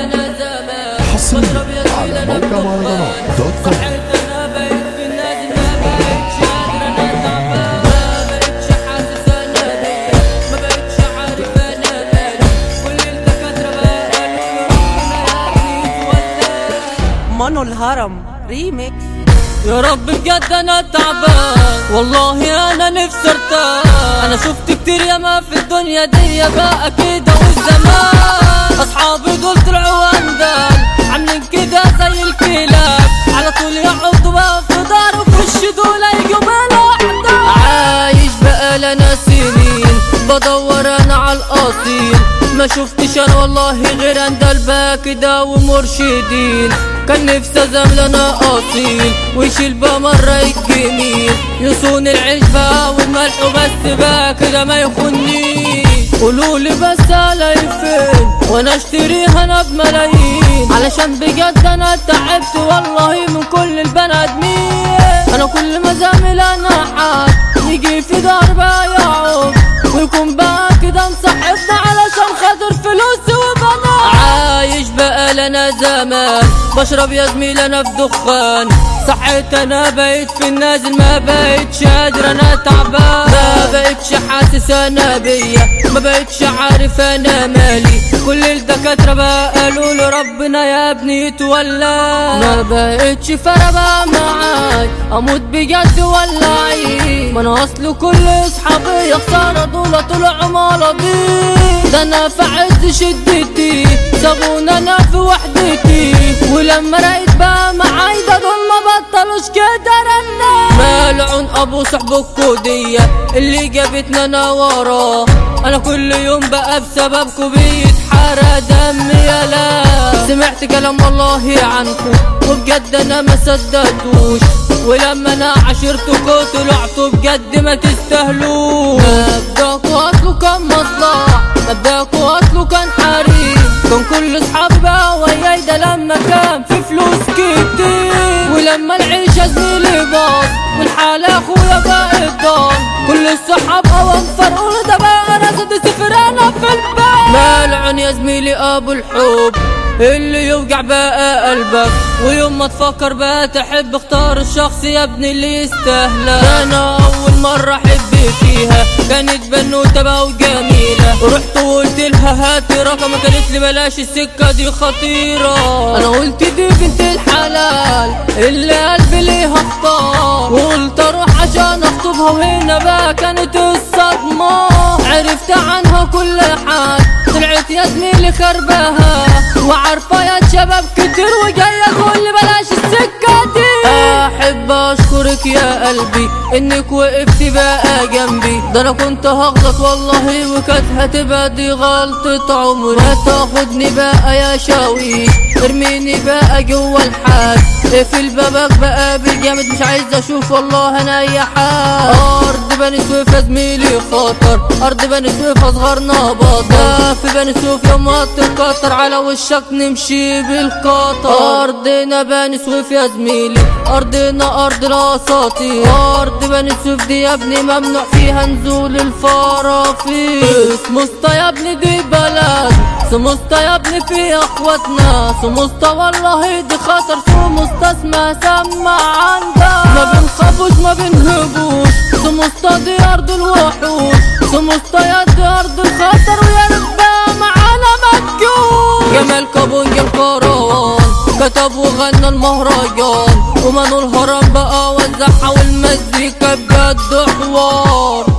لنا زمان حصريا على موقع مهرجانات.com. انا بقيت في النادي ما بقتش قادر انا تعبان ما بقتش حاسس انا بيا ما بقتش عارف انا مالي كل الدكاترة بقى قالوا ربنا يهديك ولا مانو الهرم ريميكس. يا رب بجد انا تعبان والله انا نفسي ارتاح انا شفت كتير ياما في الدنيا دي بقى كده والزمان اصحابي دول طلعوا اندال عاملين كده زي الكلاب على طول يقعدوا بقى في دار وفي دول يجوا بالوحدة عايش بقى لنا سنين بدور انا على الاصيل ما شفتش انا والله غير اندال بقى كده ومرشدين كان نفسي ازامل انا اصيل ويشيل بقى مرة الجميل يصون العيش بقى والملح وبس بقى كده ما يخونيش قولولي بس الاقي فين وانا اشتريها انا بملايين علشان بجد انا تعبت والله من كل البني ادمين انا كل ما زامل انا حد يجي في دار بقى يعوق ويكون بقى كده مصاحبنا علشان خاطر فلوس وبنا عايش بقى لنا زمان بشرب يا زميل انا في دخان صحيت انا بقيت في النازل ما بقيتش قادر انا تعبان ما بقيتش حاسس انا بيا ما بقيتش عارف انا مالي كل الدكاترة بقى قالوا له ربنا يا ابني يتولى ما بقيتش فارقة بقى معاي اموت بجد ولا عيب ما انا اصل كل اصحابي يا خسارة دول طلعوا مالبين ده انا في عز شدتي سابونا انا في وحدتي ولما رأيت بقى معاي ده دول ما بطلوش كده رنا ملعون ابو صحب الكودية اللي جابتنا انا وراه انا كل يوم بقى بسببكوا بيتحرق دمي يالا سمعت كلام والله عنكم وبجد انا ما صدقتوش ولما انا عشرتكوا طلعتوا بجد ما تستاهلوش مبدأكوا اصله كان مصلحة مبدأكوا اصله كان حريم كان كل اصحابي بقى وياي ده لما كان في فلوس كتير ولما العيشة زميلي باظ والحالة اخويا بقى ضال كل الصحاب قوام فرقونا ده بقى انا زد صفر انا في البيت ملعون يا زميلي ابو الحب اللي يوجع بقى قلبك ويوم ما تفكر بقى تحب اختار الشخص يا ابني اللي يستاهلك انا اول مرة احب فيها كانت بنوتة بقى وجميلة ورحت وقلت لها هاتي رقمك قالت لي بلاش السكة دي خطيرة انا قلت دي بنت الحلال اللي قلبي ليها اختار وقلت اروح عشان اخطبها وهنا بقى كانت الصدمة عرفت عنها كل حاجة طلعت يا زميلي خربها وعارفة يا شباب كتير وجاية تقول لي بلاش السكة دي احب اشكرك يا قلبي انك وقفتي بقى جنبي ده انا كنت هغلط والله وكانت هتبقى دي غلطة عمري ما تاخدني بقى يا شاوي ارميني بقى جوا الحاج اقفل بابك بقى بالجامد مش عايز اشوف والله انا اي حاجة ارض بني سويف يا زميلي خطر ارض بني سويف اصغرنا بطل في بني سويف يوم ما تتكتر على وشك نمشي بالقطر ارضنا بني سويف يا زميلي ارضنا ارض الاساطير ارض بني سويف دي يا ابني ممنوع فيها نزول الفرافير سموستا يا ابني دي بلد سموستا يا ابني في اخواتنا سموستا والله دي خطر سموستا اسمها سمع عندها ما بنخافوش ما بنهبوش سموستا دي ارض الوحوش سموستا يا دي ارض الخطر ويا رب بقى معانا مجوش جمال كابونجا الكروان كتب وغنى المهرجان ومانو الهرم بقى وزعها والمزيكا بجد حوار